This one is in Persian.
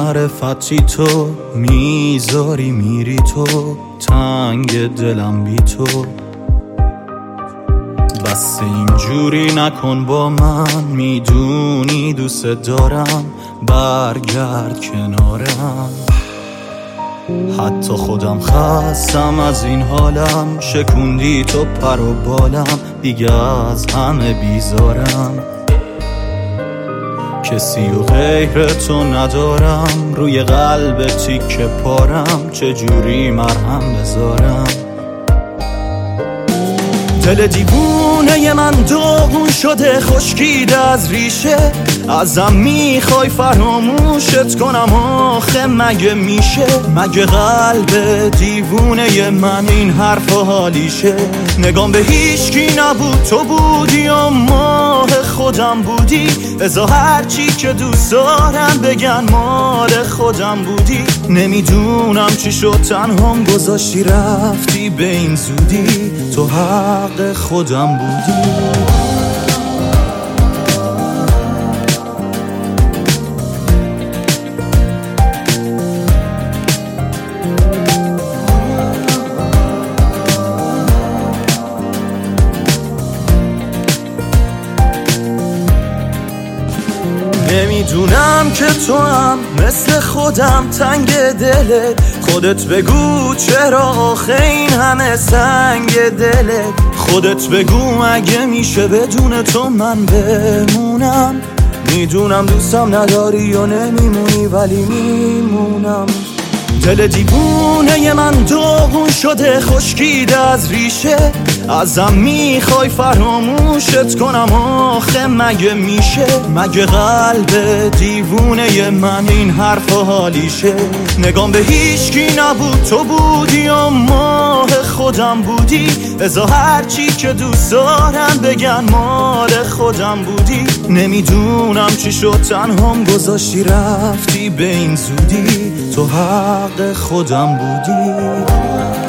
معرفتی تو، میذاری میری تو، تنگ دلم بی تو. بس اینجوری نکن با من، میدونی دوست دارم، برگرد کنارم. حتی خودم خستم از این حالم، شکوندی تو پر و بالم، دیگه از همه بیزارم. کسی و غیر تو ندارم، روی قلب تیکه پارم، چجوری مرهم بذارم. دل دیوونه من داغون شده، خشکیده از ریشه، ازم میخوای فراموشت کنم، آخه مگه میشه؟ مگه قلب دیوونه من این حرف و حالیشه؟ نگام به هیچکی نبود، تو بودی و ماه خودم بودی، ازا هرچی که دوست دارم بگن مال خودم بودی. نمیدونم چی شد تنهام گذاشتی رفتی به این زودی، تو حق خودم بودی. نمیدونم که تو هم مثل خودم تنگ دلت، خودت بگو چرا آخه این همه سنگ دلت. خودت بگو اگه میشه بدون تو من بمونم، میدونم دوستم نداری و نمیمونی ولی میمونم. دل دیوونه من داغون شده، خشکیده از ریشه، ازم میخوای فراموشت کنم، آخه مگه میشه؟ مگه قلب دیوونه من این حرف و حالیشه؟ نگام به هیچکی نبود، تو بودی و ماه خودم بودی، ازا هرچی که دوست دارم بگن مال خودم بودی. نمیدونم چی شد تنهام گذاشتی رفتی به این زودی، تو حق خودم بودی.